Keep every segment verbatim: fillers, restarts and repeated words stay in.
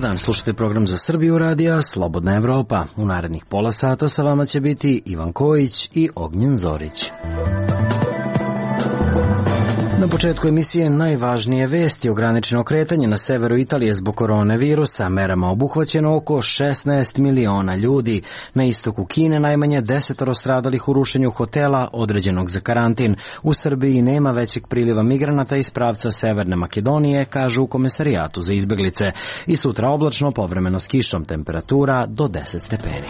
dan, slušate program za Srbiju radija Slobodna Evropa. U narednih pola sata sa vama će biti Ivan Kojić i Ognjen Zorić. Na početku emisije najvažnije vesti: ograničeno kretanje na severu Italije zbog koronavirusa, merama obuhvaćeno oko šesnaest miliona ljudi. Na istoku Kine najmanje desetoro stradalih u rušenju hotela određenog za karantin. U Srbiji nema većeg priliva migranata iz pravca Severne Makedonije, kažu u Komesarijatu za izbeglice. I sutra oblačno, povremeno s kišom, temperatura do deset stepeni.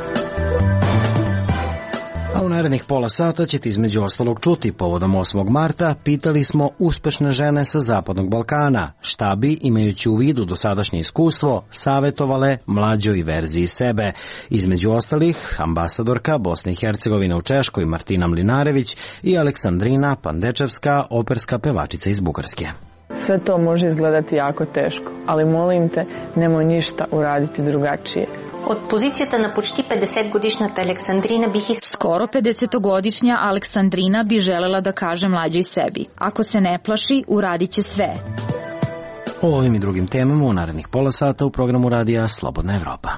A u narednih pola sata ćete između ostalog čuti: povodom osmog marta pitali smo uspešne žene sa Zapadnog Balkana šta bi, imajući u vidu dosadašnje iskustvo, savetovale mlađoj verziji sebe. Između ostalih ambasadorka Bosne i Hercegovine u Češkoj Martina Mlinarević i Aleksandrina Pandečevska, operska pevačica iz Bugarske. Sve to može izgledati jako teško, ali molim te, nemoj ništa uraditi drugačije. Od pozicijata na počti pedesetgodišnjata Aleksandrina bih is... Skoro pedesetogodišnja Aleksandrina bi želela da kaže mlađoj sebi: ako se ne plaši, uradit će sve. O ovim i drugim temama u narednih pola sata u programu radija Slobodna Evropa.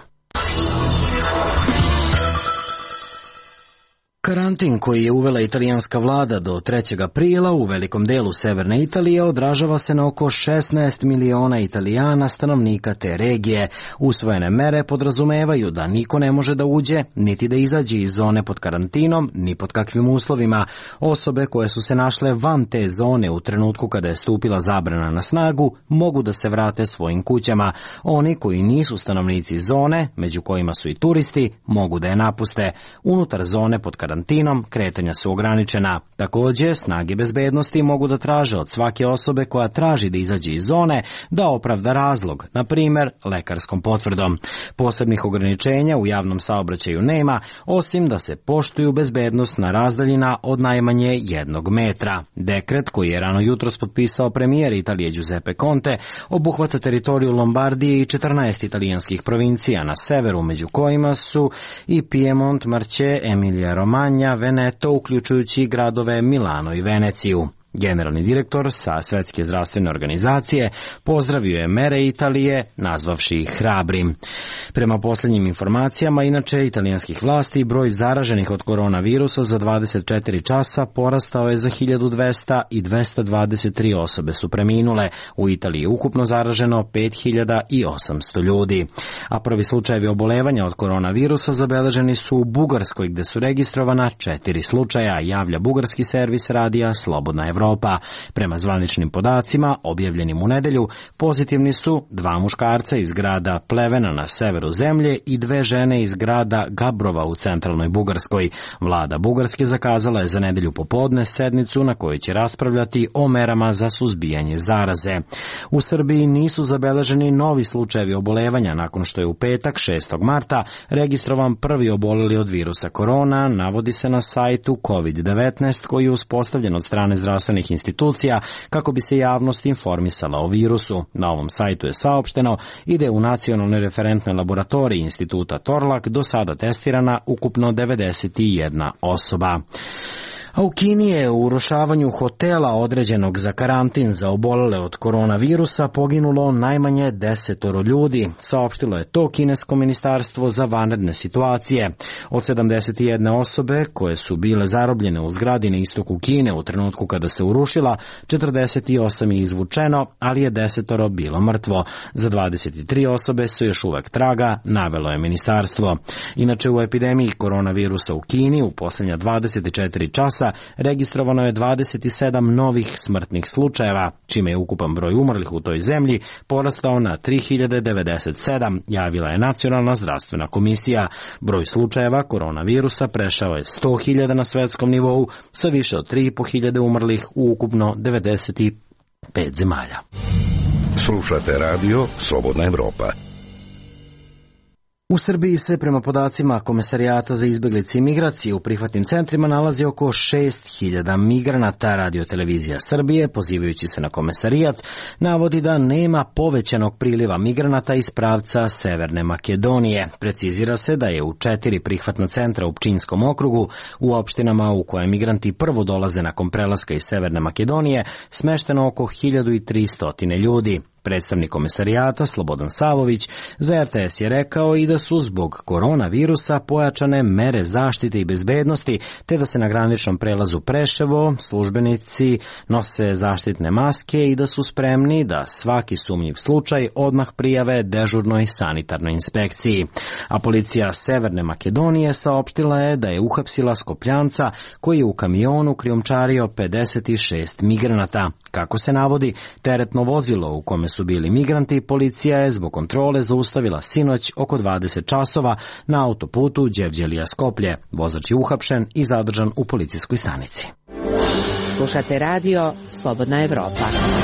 Karantin koji je uvela italijanska vlada do trećeg aprila u velikom delu severne Italije odražava se na oko šesnaest miliona Italijana, stanovnika te regije. Usvojene mere podrazumevaju da niko ne može da uđe, niti da izađe iz zone pod karantinom, ni pod kakvim uslovima. Osobe koje su se našle van te zone u trenutku kada je stupila zabrana na snagu mogu da se vrate svojim kućama. Oni koji nisu stanovnici zone, među kojima su i turisti, mogu da je napuste. Unutar zone pod karantinom karantinom kretanja su ograničena. Takođe, snage bezbednosti mogu da traže od svake osobe koja traži da izađe iz zone da opravda razlog, na primer lekarskom potvrdom. Posebnih ograničenja u javnom saobraćaju nema, osim da se poštuju bezbednostna razdaljina od najmanje jednog metra. Dekret koji je rano jutros potpisao premijer Italije Giuseppe Conte obuhvata teritoriju Lombardije i četrnaest italijanskih provincija na severu, među kojima su i Piemont, Marche, Emilia Romagna, Veneto, uključujući gradove Milano i Veneciju. Generalni direktor sa Svetske zdravstvene organizacije pozdravio je mere Italije, nazvavši ih hrabrim. Prema posljednjim informacijama, inače, italijanskih vlasti, broj zaraženih od koronavirusa za dvadeset četiri časa porastao je za hiljadu dvesta i dvesta dvadeset tri osobe su preminule. U Italiji je ukupno zaraženo pet hiljada osamsto ljudi. A prvi slučajevi obolevanja od koronavirusa zabeleženi su u Bugarskoj, gde su registrovana četiri slučaja, javlja bugarski servis radija Slobodna Evropa. Evropa. Prema zvaničnim podacima, objavljenim u nedelju, pozitivni su dva muškarca iz grada Plevena na severu zemlje i dve žene iz grada Gabrova u centralnoj Bugarskoj. Vlada Bugarske zakazala je za nedelju popodne sednicu na kojoj će raspravljati o merama za suzbijanje zaraze. U Srbiji nisu zabeleženi novi slučajevi obolevanja nakon što je u petak šestog marta registrovan prvi oboleli od virusa korona, navodi se na sajtu kovid devetnaest koji je uspostavljen od strane zdravstvenih institucija kako bi se javnost informisala o virusu. Na ovom sajtu je saopšteno i da je u nacionalnoj referentnoj laboratoriji instituta Torlak do sada testirana ukupno devedeset jedna osoba. A u Kini je u urušavanju hotela određenog za karantin za obolele od koronavirusa poginulo najmanje desetoro ljudi, saopštilo je to kinesko ministarstvo za vanredne situacije. Od sedamdeset jedne osobe koje su bile zarobljene u zgradi na istoku Kine u trenutku kada se urušila, četrdeset osam je izvučeno, ali je desetoro bilo mrtvo. Za dvadeset tri osobe su još uvek traga, navelo je ministarstvo. Inače, u epidemiji koronavirusa u Kini u posljednja dvadeset četiri časa registrovano je dvadeset sedam novih smrtnih slučajeva, čime je ukupan broj umrlih u toj zemlji porastao na tri hiljade devedeset sedam, javila je Nacionalna zdravstvena komisija. Broj slučajeva koronavirusa prešao je sto hiljada na svetskom nivou sa više od tri i po hiljade umrlih u ukupno devedeset pet zemalja. Slušate radio Slobodna Evropa. U Srbiji se prema podacima Komesarijata za izbeglice i migracije u prihvatnim centrima nalazi oko šest hiljada migranata. Radio-televizija Srbije, pozivajući se na Komesarijat, navodi da nema povećanog priliva migranata iz pravca Severne Makedonije. Precizira se da je u četiri prihvatna centra u Pčinjskom okrugu, u opštinama u koje migranti prvo dolaze nakon prelaska iz Severne Makedonije, smešteno oko hiljadu tristo ljudi. Predstavnik komesarijata Slobodan Savović za er te es je rekao i da su zbog koronavirusa pojačane mere zaštite i bezbednosti, te da se na graničnom prelazu Preševo službenici nose zaštitne maske i da su spremni da svaki sumnjiv slučaj odmah prijave dežurnoj sanitarnoj inspekciji. A policija Severne Makedonije saopštila je da je uhapsila Skopljanca koji je u kamionu krijumčario pedeset šest migranata. Kako se navodi, teretno vozilo u kome su bili migranti policija je zbog kontrole zaustavila sinoć oko dvadeset časova na autoputu Đevđelija Skoplje. Vozač je uhapšen i zadržan u policijskoj stanici. Slušate radio Slobodna Evropa.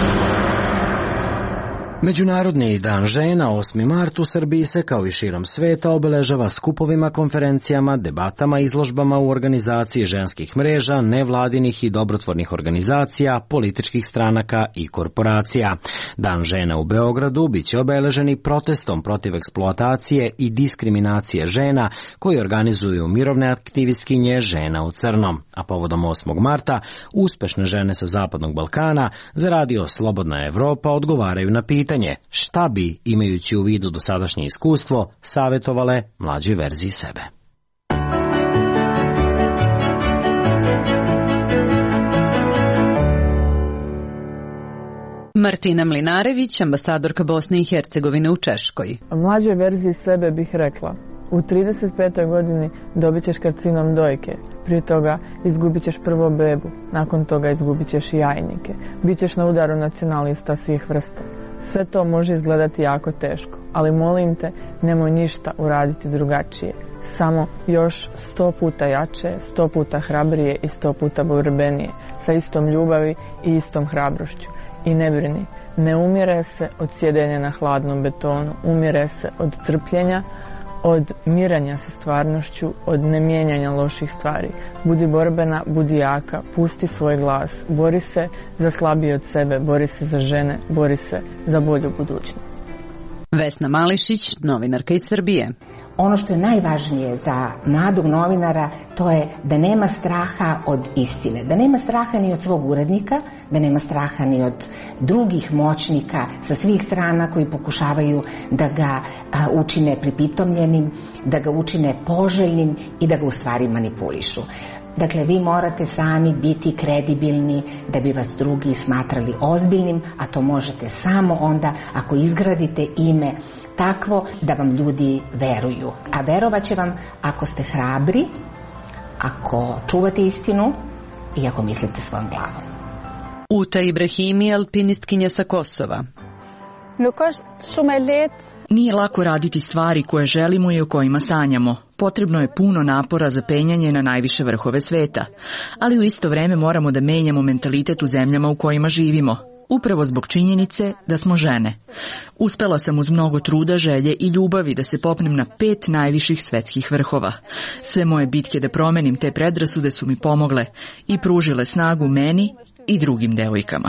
Međunarodni dan žena, osmi mart, u Srbiji se kao i širom sveta obeležava skupovima, konferencijama, debatama, izložbama u organizaciji ženskih mreža, nevladinih i dobrotvornih organizacija, političkih stranaka i korporacija. Dan žena u Beogradu biće obeležen i protestom protiv eksploatacije i diskriminacije žena koji organizuju mirovne aktivistkinje Žena u crnom. A povodom osmog marta uspešne žene sa Zapadnog Balkana za radio Slobodna Evropa odgovaraju na pitanje šta bi, imajući u vidu dosadašnje iskustvo, savjetovale mlađoj verziji sebe. Martina Mlinarević, ambasadorka Bosne i Hercegovine u Češkoj. Mlađoj verziji sebe bih rekla: u trideset petoj godini dobit ćeš karcinom dojke, prije toga izgubit ćeš prvo bebu, nakon toga izgubit ćeš i jajnike, bit ćeš na udaru nacionalista svih vrsta. Sve to može izgledati jako teško, ali molim te, nemoj ništa uraditi drugačije. Samo još sto puta jače, sto puta hrabrije i sto puta borbenije, sa istom ljubavi i istom hrabrošću. I ne brini, ne umire se od sjedenja na hladnom betonu, umire se od trpljenja, od miranja sa stvarnošću, od nemijenjanja loših stvari. Budi borbena, budi jaka, pusti svoj glas, bori se za slabije od sebe, bori se za žene, bori se za bolju budućnost. Vesna Mališić, novinarka iz Srbije. Ono što je najvažnije za mladog novinara, to je da nema straha od istine, da nema straha ni od svog urednika, da nema straha ni od drugih moćnika sa svih strana koji pokušavaju da ga a, učine pripitomljenim, da ga učine poželjnim i da ga u stvari manipulišu. Dakle, vi morate sami biti kredibilni da bi vas drugi smatrali ozbiljnim, a to možete samo onda ako izgradite ime takvo da vam ljudi veruju. A verovat će vam ako ste hrabri, ako čuvate istinu i ako mislite svojom glavom. Uta Ibrahimi, alpinistkinja sa Kosova. Nije lako raditi stvari koje želimo i o kojima sanjamo. Potrebno je puno napora za penjanje na najviše vrhove sveta, ali u isto vreme moramo da menjamo mentalitet u zemljama u kojima živimo, upravo zbog činjenice da smo žene. Uspela sam uz mnogo truda, želje i ljubavi da se popnem na pet najviših svetskih vrhova. Sve moje bitke da promenim te predrasude su mi pomogle i pružile snagu meni i drugim devojkama.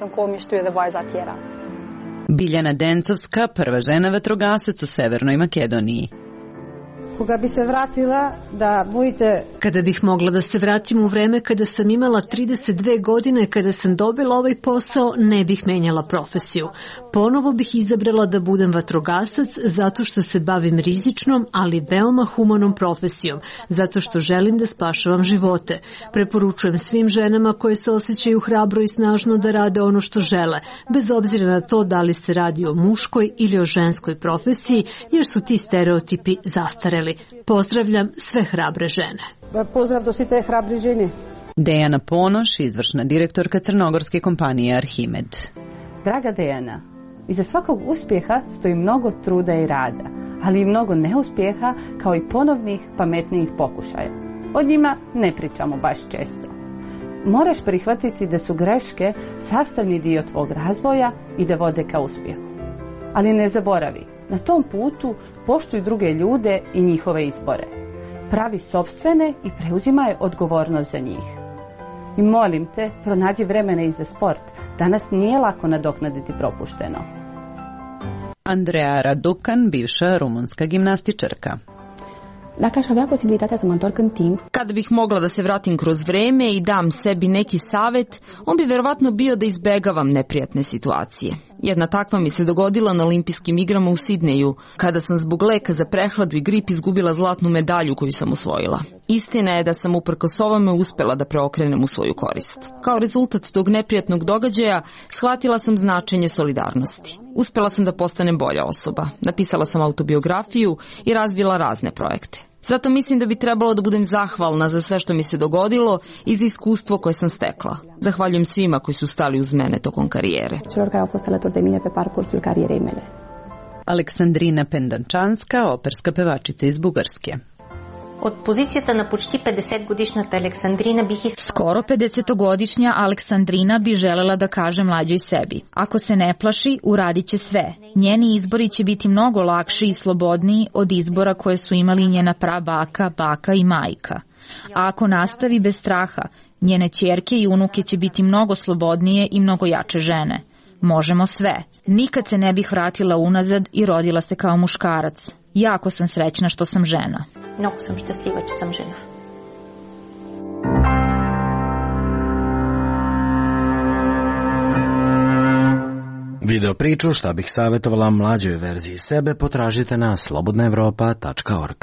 Biljana Dencovska, prva žena vatrogasac u Severnoj Makedoniji. Koga bi se vratila da budete... Kada bih mogla da se vratim u vreme kada sam imala trideset dve godine, kada sam dobila ovaj posao, ne bih menjala profesiju. Ponovo bih izabrala da budem vatrogasac zato što se bavim rizičnom, ali veoma humanom profesijom, zato što želim da spašavam živote. Preporučujem svim ženama koje se osjećaju hrabro i snažno da rade ono što žele, bez obzira na to da li se radi o muškoj ili o ženskoj profesiji, jer su ti stereotipi zastareli. Pozdravljam sve hrabre žene. Pozdrav do sve te hrabre žene. Dejana Ponoš, izvršna direktorka crnogorske kompanije Arhimed. Draga Dejana, iza svakog uspjeha stoji mnogo truda i rada, ali i mnogo neuspjeha kao i ponovnih pametnijih pokušaja. O njima ne pričamo baš često. Moraš prihvatiti da su greške sastavni dio tvog razvoja i da vode ka uspjehu. Ali ne zaboravi, na tom putu poštuj druge ljude i njihove izbore. Pravi sopstvene i preuzimaj odgovornost za njih. I molim te, pronađi vremena i za sport. Danas nije lako nadoknaditi propušteno. Andrea Radukan, bivša rumunska gimnastičarka. Dacă aș avea posibilitatea să mă întorc în timp. Kada bih mogla da se vratim kroz vreme i dam sebi neki savet, on bi verovatno bio da izbegavam neprijatne situacije. Jedna takva mi se dogodila na olimpijskim igrama u Sidneju, kada sam zbog leka za prehladu i grip izgubila zlatnu medalju koju sam osvojila. Istina je da sam uprkos ovome uspela da preokrenem u svoju korist. Kao rezultat tog neprijatnog događaja shvatila sam značenje solidarnosti. Uspela sam da postanem bolja osoba, napisala sam autobiografiju i razvila razne projekte. Zato mislim da bi trebalo da budem zahvalna za sve što mi se dogodilo i za iskustvo koje sam stekla. Zahvaljujem svima koji su stali uz mene tokom karijere. Celor care au fost alături de mine pe parcursul carierei mele. Aleksandrina Pendančanska, operska pevačica iz Bugarske. От позицията на почти петдесетгодишната Александрина бих искала... Skoro pedesetogodišnja Aleksandrina bi želela da kaže mlađoj sebi. Ako se ne plaši, uradit će sve. Njeni izbori će biti mnogo lakši i slobodniji od izbora koje su imali njena prabaka, baka i majka. A ako nastavi bez straha, njene ćerke i unuke će biti mnogo slobodnije i mnogo jače žene. Možemo sve. Nikad se ne bih vratila unazad i rodila se kao muškarac. Jako sam srećna što sam žena. Много съм щастлива, че съм жена. Video priču šta bih savjetovala mlađoj verziji sebe potražite na slobodna evropa tačka org.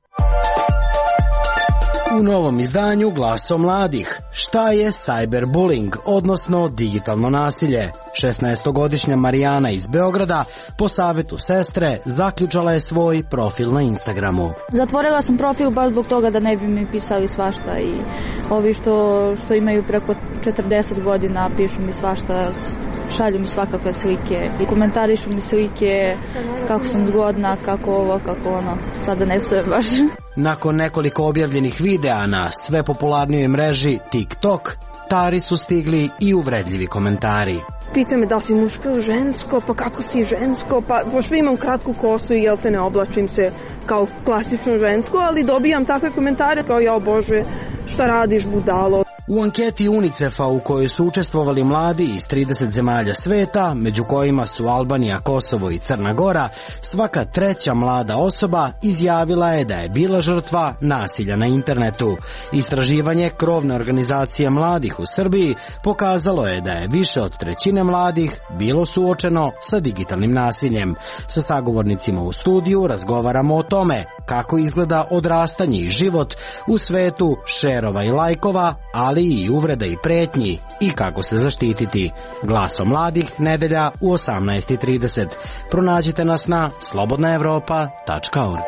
U novom izdanju Glaso mladih. Šta je cyberbullying, odnosno digitalno nasilje? šesnaestogodišnja Marijana iz Beograda po savjetu sestre zaključala je svoj profil na Instagramu. Zatvorila sam profil baš zbog toga da ne bi mi pisali svašta i ovi što, što imaju preko četrdeset godina pišu mi svašta, šalju mi svakakve slike i komentarišu mi slike kako sam zgodna, kako ovo, kako ono. Sada ne sve baš. Nakon nekoliko objavljenih videa na sve popularnijoj mreži TikTok, tari su stigli i uvredljivi komentari. Pitaju me da si muško ili žensko, pa kako si žensko, pa pošto imam kratku kosu i jel te ne oblačim se kao klasično žensko, ali dobijam takve komentare kao ja, bože, šta radiš budalo. U anketi UNICEF-a u kojoj su učestvovali mladi iz trideset zemalja sveta, među kojima su Albanija, Kosovo i Crna Gora, svaka treća mlada osoba izjavila je da je bila žrtva nasilja na internetu. Istraživanje krovne organizacije mladih u Srbiji pokazalo je da je više od trećine mladih bilo suočeno sa digitalnim nasiljem. Sa sagovornicima u studiju razgovaramo o tome kako izgleda odrastanje i život u svetu šerova i lajkova, ali i uvreda i pretnji i kako se zaštititi. Glaso mladih nedelja u osamnaest i trideset. Pronađite nas na slobodna evropa tačka org.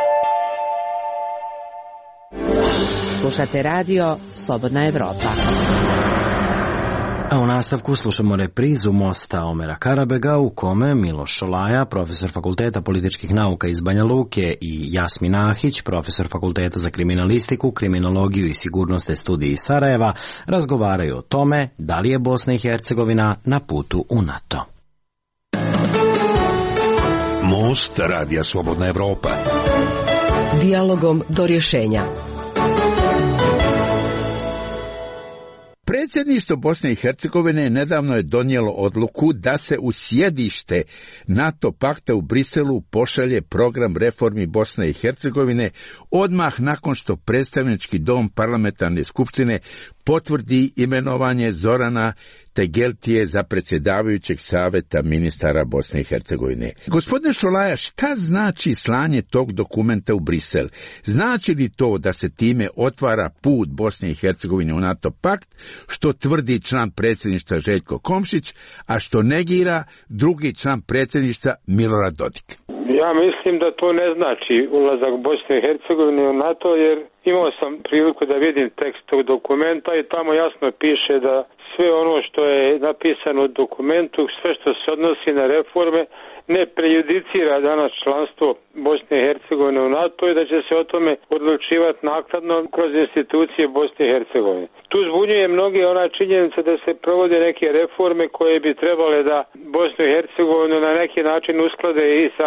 Slušate radio Slobodna Evropa. A u nastavku slušamo reprizu Mosta Omera Karabega u kome Miloš Šolaja, profesor Fakulteta političkih nauka iz Banja Luke, i Jasmin Ahić, profesor Fakulteta za kriminalistiku, kriminologiju i sigurnosne studije iz Sarajeva, razgovaraju o tome da li je Bosna i Hercegovina na putu u NATO. Most Radija Slobodna Evropa. Dijalogom do rješenja. Predsjedništvo Bosne i Hercegovine nedavno je donijelo odluku da se u sjedište NATO pakta u Briselu pošalje program reformi Bosne i Hercegovine odmah nakon što predstavnički dom parlamentarne skupštine potvrdi imenovanje Zorana Tegeltije za predsjedavajućeg savjeta ministara Bosne i Hercegovine. Gospodine Šolaja, šta znači slanje tog dokumenta u Brisel? Znači li to da se time otvara put Bosne i Hercegovine u NATO pakt, što tvrdi član predsjedništva Željko Komšić, a što negira drugi član predsjedništva Milorad Dodik? Ja mislim da to ne znači ulazak Bosne i Hercegovine u NATO, jer imao sam priliku da vidim tekst tog dokumenta i tamo jasno piše da sve ono što je napisano u dokumentu, sve što se odnosi na reforme, ne prejudicira danas članstvo Bosne i Hercegovine u NATO i da će se o tome odlučivati naknadno kroz institucije Bosne i Hercegovine. Tu zbunjuje mnogi ona činjenica da se provode neke reforme koje bi trebale da Bosnu i Hercegovinu na neki način usklade i sa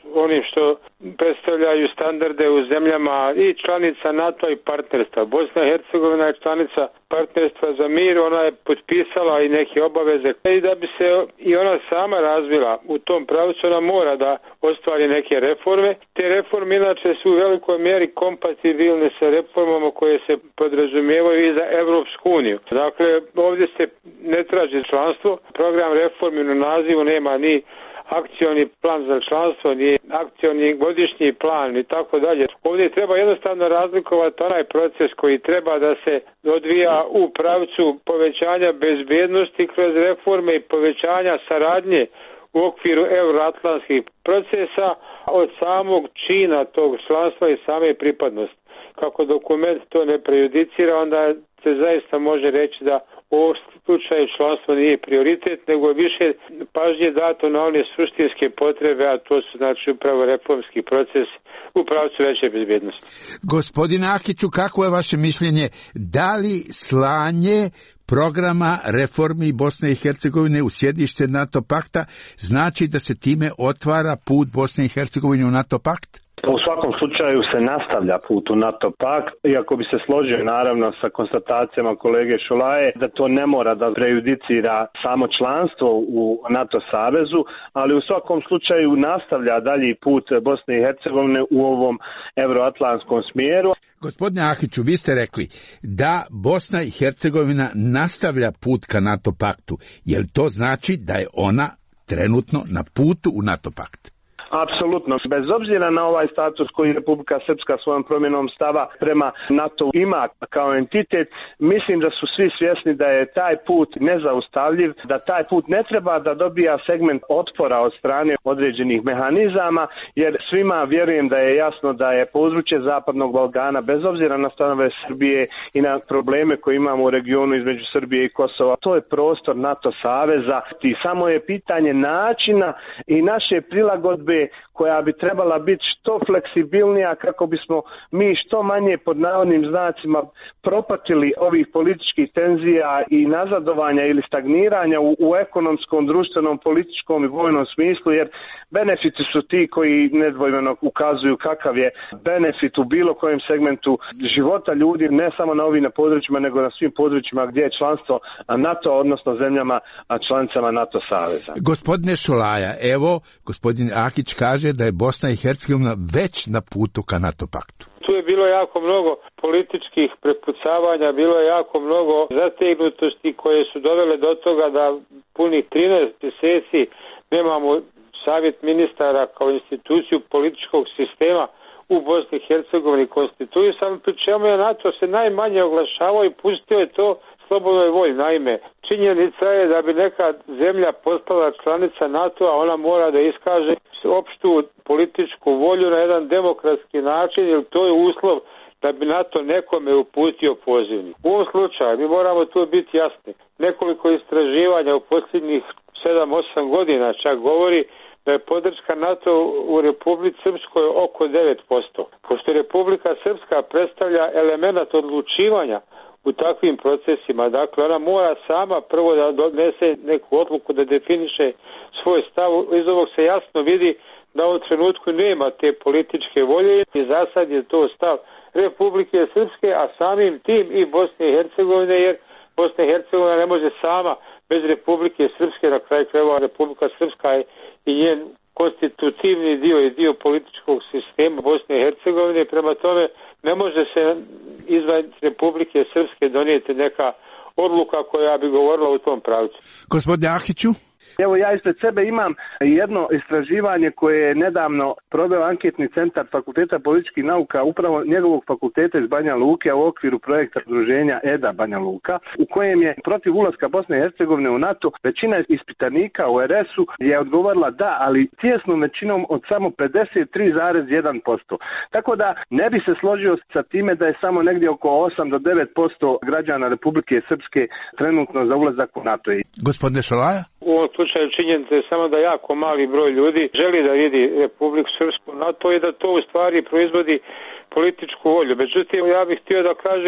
onim što predstavljaju standarde u zemljama i članica NATO i partnerstva. Bosna i Hercegovina je članica partnerstva za mir, ona je potpisala i neke obaveze i da bi se i ona sama razvila u tom pravcu, ona mora da ostvari neke reforme. Te reforme inače su u velikoj mjeri kompatibilne sa reformama koje se podrazumijevaju i za Evropsku uniju. Dakle, ovdje se ne traži članstvo, program reformi na nazivu nema ni akcioni plan za članstvo, ni akcioni godišnji plan i tako dalje. Ovdje treba jednostavno razlikovati onaj proces koji treba da se odvija u pravcu povećanja bezbjednosti kroz reforme i povećanja saradnje u okviru euroatlantskih procesa od samog čina tog članstva i same pripadnosti. Kako dokument to ne prejudicira, onda se zaista može reći da u ovom slučaju članstvo nije prioritet, nego je više pažnje dato na one suštinske potrebe, a to su znači upravo reformski proces u pravcu veće bezbjednosti. Gospodine Ahiću, kako je vaše mišljenje, da li slanje programa reformi Bosne i Hercegovine u sjedište NATO pakta znači da se time otvara put Bosne i Hercegovine u NATO pakt? U svakom slučaju se nastavlja put u NATO pakt, iako bi se složio naravno sa konstatacijama kolege Šolaje da to ne mora da prejudicira samo članstvo u NATO savezu, ali u svakom slučaju nastavlja dalji put Bosne i Hercegovine u ovom euroatlantskom smjeru. Gospodine Ahiću, vi ste rekli da Bosna i Hercegovina nastavlja put ka NATO paktu. Jel to znači da je ona trenutno na putu u NATO pakt? Apsolutno. Bez obzira na ovaj status koji Republika Srpska svojom promjenom stava prema NATO ima kao entitet, mislim da su svi svjesni da je taj put nezaustavljiv, da taj put ne treba da dobija segment otpora od strane određenih mehanizama, jer svima vjerujem da je jasno da je područje Zapadnog Balkana, bez obzira na stanove Srbije i na probleme koje imamo u regionu između Srbije i Kosova, to je prostor NATO saveza i samo je pitanje načina i naše prilagodbe koja bi trebala biti što fleksibilnija kako bismo mi što manje pod navodnim znacima propatili ovih političkih tenzija i nazadovanja ili stagniranja u, u ekonomskom, društvenom, političkom i vojnom smislu, jer benefiti su ti koji nedvojbeno ukazuju kakav je benefit u bilo kojem segmentu života ljudi, ne samo na ovim područjima, nego na svim područjima gdje je članstvo NATO, odnosno zemljama članicama NATO saveza. Gospodine Šolaja, evo, gospodin Ahić kaže da je Bosna i Hercegovina već na putu ka NATO paktu. Tu je bilo jako mnogo političkih prepucavanja, bilo je jako mnogo zategnutosti koje su dovele do toga da punih trinaest mjeseci nemamo savjet ministara kao instituciju političkog sistema u Bosni i Hercegovini konstituisan, pri čemu je NATO se najmanje oglašavao i pustio je to slobodnoj volji. Naime, činjenica je da bi neka zemlja postala članica NATO-a, ona mora da iskaže opštu političku volju na jedan demokratski način, jer to je uslov da bi NATO nekome uputio pozivnik. U ovom slučaju mi moramo tu biti jasni. Nekoliko istraživanja u posljednjih sedam osam godina čak govori da je podrška NATO u Republici Srpskoj oko devet posto. Pošto Republika Srpska predstavlja element odlučivanja u takvim procesima, dakle ona mora sama prvo da donese neku odluku, da definiše svoj stav. Iz ovog se jasno vidi da u trenutku nema te političke volje i za sad je to stav Republike Srpske, a samim tim i Bosne i Hercegovine, jer Bosna i Hercegovina ne može sama bez Republike Srpske, na kraju krajeva Republika Srpska je i njen konstitutivni dio i dio političkog sistema Bosne i Hercegovine, prema tome ne može se izvan Republike Srpske donijeti neka odluka koja bi govorila u tom pravcu. Gospodine Ahiću? Evo ja ispred sebe imam jedno istraživanje koje je nedavno proveo anketni centar Fakulteta političkih nauka, upravo njegovog fakulteta iz Banja Luke, u okviru projekta udruženja E D A Banja Luka, u kojem je protiv ulaska Bosne i Hercegovine u NATO većina ispitanika u R S-u je odgovorila da, ali tijesnom većinom od samo pedeset tri zarez jedan posto. Tako da ne bi se složio sa time da je samo negdje oko osam do devet posto građana Republike Srpske trenutno za ulazak u NATO. Gospodine Šolaja? U ovom slučaju činjenica je samo da jako mali broj ljudi želi da vidi Republiku Srpsku NATO i da to u stvari proizvodi političku volju. Međutim, ja bih htio da kažem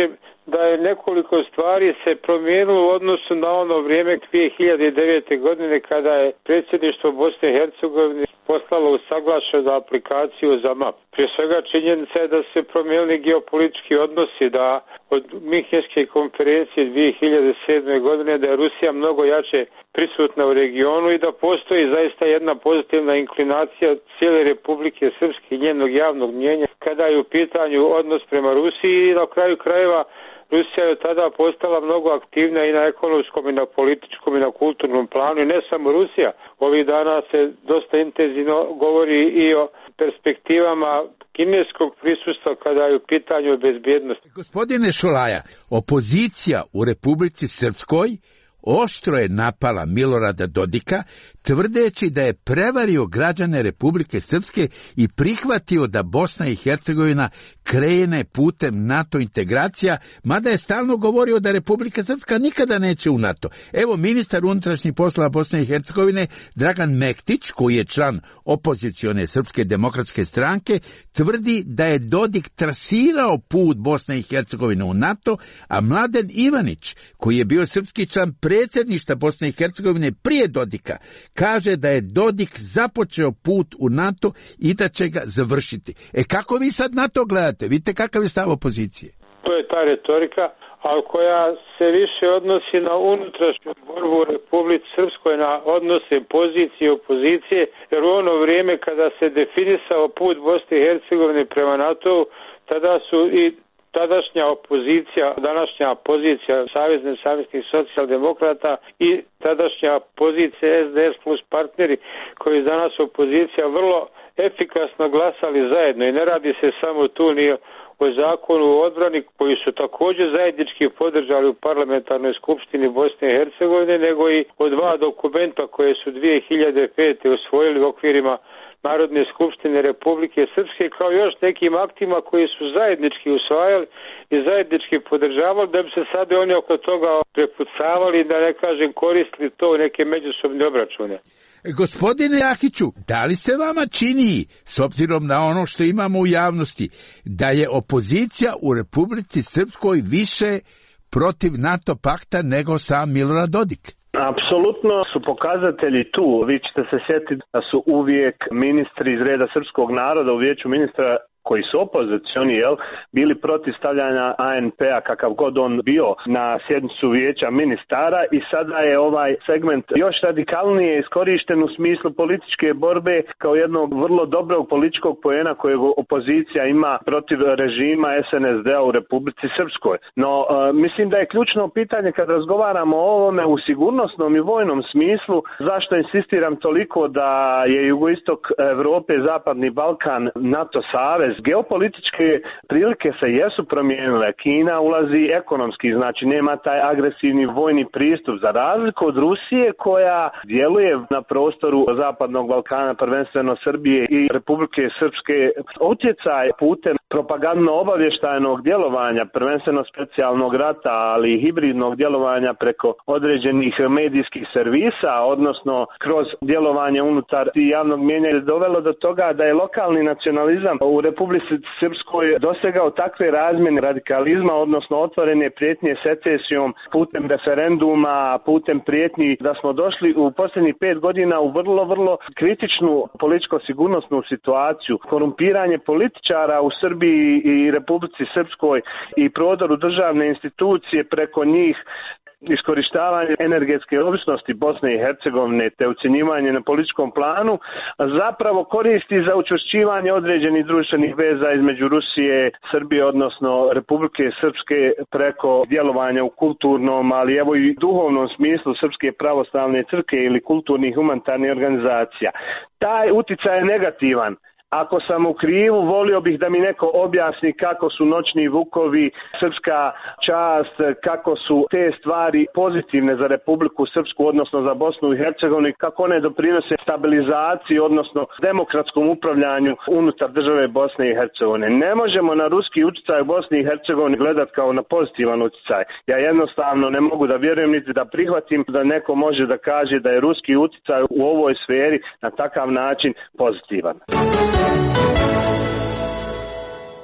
da je nekoliko stvari se promijenilo u odnosu na ono vrijeme dvije hiljade devete. godine kada je predsjedništvo Bosne i Hercegovine poslalo usaglašenu aplikaciju za M A P. Prije svega činjenica je da se promijenili geopolitički odnosi, da od Minhenske konferencije dvije hiljade sedme. godine da je Rusija mnogo jače prisutna u regionu i da postoji zaista jedna pozitivna inklinacija cijele Republike Srpske i njenog javnog mnjenja kada je u pitanju odnos prema Rusiji i na kraju krajeva Rusija je tada postala mnogo aktivnija i na ekonomskom i na političkom i na kulturnom planu i ne samo Rusija. Ovih dana se dosta intenzivno govori i o perspektivama kineskog prisustva kada je u pitanju bezbjednosti. Gospodine Šolaja, opozicija u Republici Srpskoj oštro je napala Milorada Dodika, tvrdeći da je prevario građane Republike Srpske i prihvatio da Bosna i Hercegovina krene putem NATO integracija, mada je stalno govorio da Republika Srpska nikada neće u NATO. Evo, ministar unutrašnjih poslova Bosne i Hercegovine Dragan Mektić, koji je član opozicione Srpske demokratske stranke, tvrdi da je Dodik trasirao put Bosne i Hercegovine u NATO, a Mladen Ivanić, koji je bio srpski član predsjedništva Bosne i Hercegovine prije Dodika, kaže da je Dodik započeo put u NATO i da će ga završiti. E kako vi sad na to gledate? Vidite kakav je stav opozicije? To je ta retorika, ali koja se više odnosi na unutrašnju borbu u Republici Srpskoj, na odnose pozicije i opozicije, jer u ono vrijeme kada se definisao put Bosne i Hercegovine prema NATO-u, tada su i tadašnja opozicija, današnja pozicija Savezne savjeznih socijaldemokrata i tadašnja pozicija S D S plus partneri koji danas opozicija vrlo efikasno glasali zajedno i ne radi se samo tu ni o zakonu o odbrani koji su također zajednički podržali u parlamentarnoj skupštini Bosne i Hercegovine, nego i o dva dokumenta koje su dvije hiljade pete. usvojili u okvirima Narodne skupštine Republike Srpske, kao još nekim aktima koji su zajednički usvajali i zajednički podržavali, da bi se sad oni oko toga prepucavali, da ne kažem koristili to u neke međusobne obračune. Gospodine Jahiću, da li se vama čini, s obzirom na ono što imamo u javnosti, da je opozicija u Republici Srpskoj više protiv NATO pakta nego sam Milorad Dodik? Apsolutno su pokazatelji tu. Vi ćete se sjetiti da su uvijek ministri iz reda srpskog naroda u vijeću ministra koji su opozicioni, jel, bili protiv stavljanja A N P-a kakav god on bio na sjednicu vijeća ministara i sada je ovaj segment još radikalnije iskorišten u smislu političke borbe kao jednog vrlo dobrog političkog poena kojeg opozicija ima protiv režima S N S D-a u Republici Srpskoj. No, e, mislim da je ključno pitanje kad razgovaramo o ovome u sigurnosnom i vojnom smislu, zašto insistiram toliko da je jugoistok Evrope, Zapadni Balkan, NATO savez. Geopolitičke prilike se jesu promijenile. Kina ulazi ekonomski, znači nema taj agresivni vojni pristup za razliku od Rusije koja djeluje na prostoru Zapadnog Balkana, prvenstveno Srbije i Republike Srpske. Utjecaj putem propagandno-obavještajnog djelovanja, prvenstveno specijalnog rata, ali i hibridnog djelovanja preko određenih medijskih servisa, odnosno kroz djelovanje unutar javnog mnijenja, je dovelo do toga da je lokalni nacionalizam u Republici Srpskoj dosegao takve razmjene radikalizma, odnosno otvorene prijetnje secesijom putem referenduma, putem prijetnji, da smo došli u posljednjih pet godina u vrlo, vrlo kritičnu političko-sigurnosnu situaciju. Korumpiranje političara u Srbiji i Republici Srpskoj i prodoru državne institucije preko njih, iskorištavanje energetske ovisnosti Bosne i Hercegovine te ucjenjivanje na političkom planu zapravo koristi za učvršćivanje određenih društvenih veza između Rusije, Srbije, odnosno Republike Srpske preko djelovanja u kulturnom, ali evo i duhovnom smislu Srpske pravoslavne crkve ili kulturnih humanitarnih organizacija. Taj utjecaj je negativan. Ako sam u krivu, volio bih da mi neko objasni kako su noćni vukovi, srpska čast, kako su te stvari pozitivne za Republiku Srpsku, odnosno za Bosnu i Hercegovinu, kako one doprinose stabilizaciji, odnosno demokratskom upravljanju unutar države Bosne i Hercegovine. Ne možemo na ruski utjecaj u Bosni i Hercegovini gledati kao na pozitivan utjecaj. Ja jednostavno ne mogu da vjerujem niti da prihvatim da neko može da kaže da je ruski utjecaj u ovoj sferi na takav način pozitivan.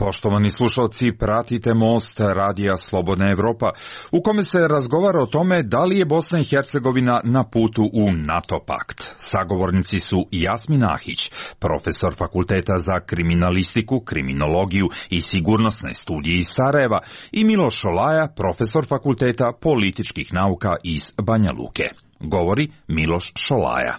Poštovani slušalci, pratite Most radija Slobodna Evropa, u kome se razgovara o tome da li je Bosna i Hercegovina na putu u NATO pakt. Sagovornici su Jasmin Ahić, profesor Fakulteta za kriminalistiku, kriminologiju i sigurnosne studije iz Sarajeva, i Miloš Šolaja, profesor Fakulteta političkih nauka iz Banja Luke. Govori Miloš Šolaja.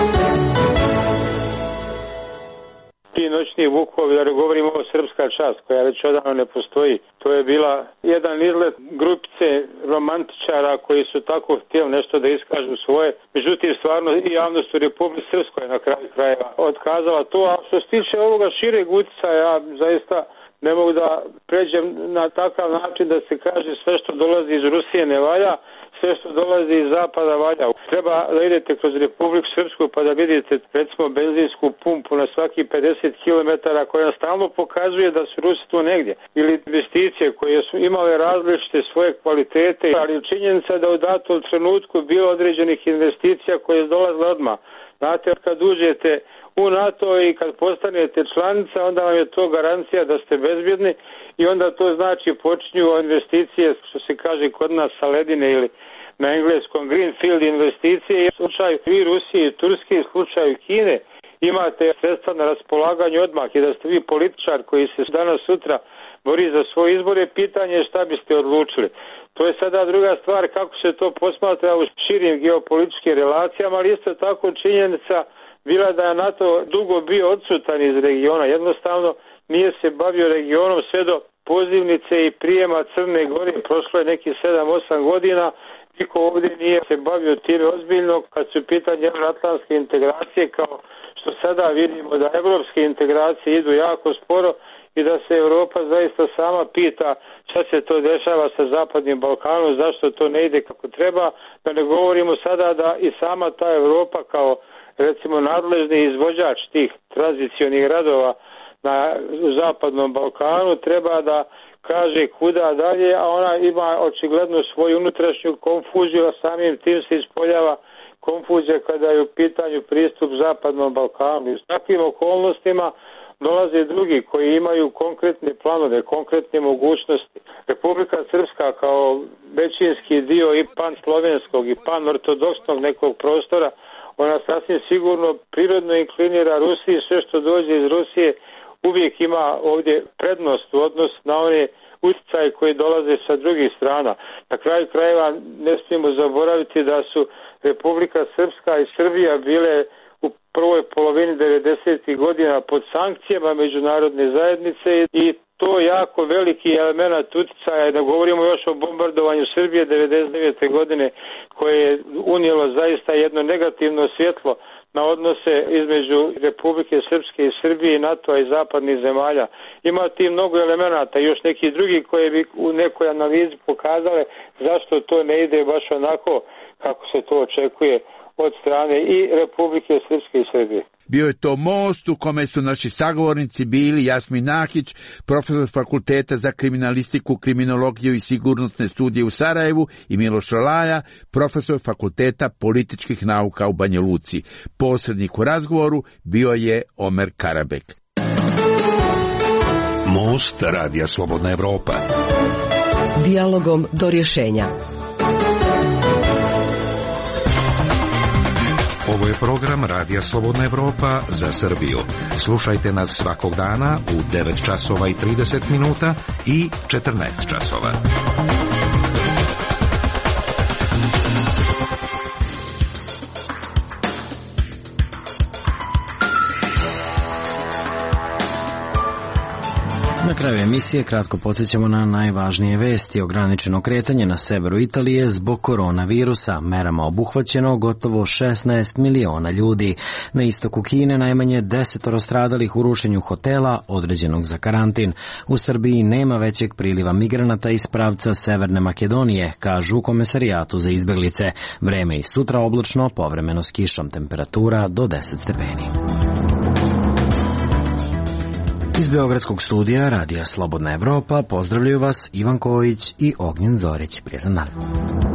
Ti noćni vukovi, da ne govorimo o srpska čast koja već odavno ne postoji. To je bila jedan izlet grupice romantičara koji su tako htjeli nešto da iskažu svoje. Međutim, stvarno i javnost u Republici Srpskoj na kraju krajeva otkazala to. A što se tiče ovoga šireg utjecaja, ja zaista ne mogu da pređem na takav način da se kaže sve što dolazi iz Rusije ne valja, sve što dolazi iz zapada valja. Treba da idete kroz Republiku Srpsku pa da vidite recimo benzinsku pumpu na svaki pedeset kilometara koja stalno pokazuje da su Rusi tu negdje. Ili investicije koje su imale različite svoje kvalitete, ali činjenica da u datom trenutku bilo određenih investicija koje dolazile odmah. Znate, kad uđete u NATO i kad postanete članica, onda vam je to garancija da ste bezbjedni i onda to znači počinju investicije, što se kaže kod nas sa ledine ili na engleskom greenfield investicije. U slučaju i Rusije i Turske i slučaju Kine imate sredstva na raspolaganju odmah i da ste vi političar koji se danas sutra bori za svoje izbore, pitanje je šta biste odlučili. To je sada druga stvar kako se to posmatra u širim geopolitičkim relacijama, ali isto tako činjenica bila da je NATO dugo bio odsutan iz regiona. Jednostavno nije se bavio regionom sve do pozivnice i prijema Crne Gore. Prošlo je neki sedam osam godina. Niko ovdje nije se bavio time ozbiljno kad su pitanje euroatlantske integracije, kao što sada vidimo da evropske integracije idu jako sporo i da se Europa zaista sama pita šta se to dešava sa Zapadnim Balkanom, zašto to ne ide kako treba. Da ne govorimo sada da i sama ta Europa kao recimo nadležni izvođač tih tranzicionih radova na Zapadnom Balkanu treba da kaže kuda dalje, a ona ima očigledno svoju unutrašnju konfuziju, a samim tim se ispoljava konfuzija kada je u pitanju pristup Zapadnom Balkanu. I s takvim okolnostima dolaze drugi koji imaju konkretne planove, konkretne mogućnosti. Republika Srpska kao većinski dio i pan-slovenskog i pan-ortodoksnog nekog prostora, ona sasvim sigurno prirodno inklinira Rusiji, sve što dođe iz Rusije uvijek ima ovdje prednost u odnosu na one utjecaje koji dolaze sa drugih strana. Na kraju krajeva ne smijemo zaboraviti da su Republika Srpska i Srbija bile u prvoj polovini devedesetih godina pod sankcijama međunarodne zajednice i to jako veliki element utjecaja, da govorimo još o bombardovanju Srbije devedeset devete godine koje je unijelo zaista jedno negativno svjetlo na odnose između Republike Srpske i Srbije i NATO-a i zapadnih zemalja. Ima ti mnogo elemenata i još neki drugi koji bi u nekoj analizi pokazale zašto to ne ide baš onako kako se to očekuje od strane i Republike Srpske i Srbije. Bio je to most u kome su naši sagovornici bili Jasmin Ahić, profesor Fakulteta za kriminalistiku, kriminologiju i sigurnosne studije u Sarajevu, i Miloš Šolaja, profesor Fakulteta političkih nauka u Banja Luci. Posrednik u razgovoru bio je Omer Karabek. Most radija Slobodna Evropa. Dijalogom do rješenja. Ovo je program Radija Slobodna Evropa za Srbiju. Slušajte nas svakog dana u devet časova i trideset minuta i četrnaest časova. Na kraju emisije kratko podsjećamo na najvažnije vesti. Ograničeno kretanje na severu Italije zbog koronavirusa. Merama obuhvaćeno gotovo šesnaest miliona ljudi. Na istoku Kine najmanje desetoro stradalih u rušenju hotela određenog za karantin. U Srbiji nema većeg priliva migranata iz pravca Severne Makedonije, kažu u Komesarijatu za izbjeglice. Vreme i sutra oblačno, povremeno s kišom, temperatura do deset stepeni. Iz Beogradskog studija Radija Slobodna Evropa pozdravljaju vas Ivan Kojić i Ognjen Zorić. Prijetan dan.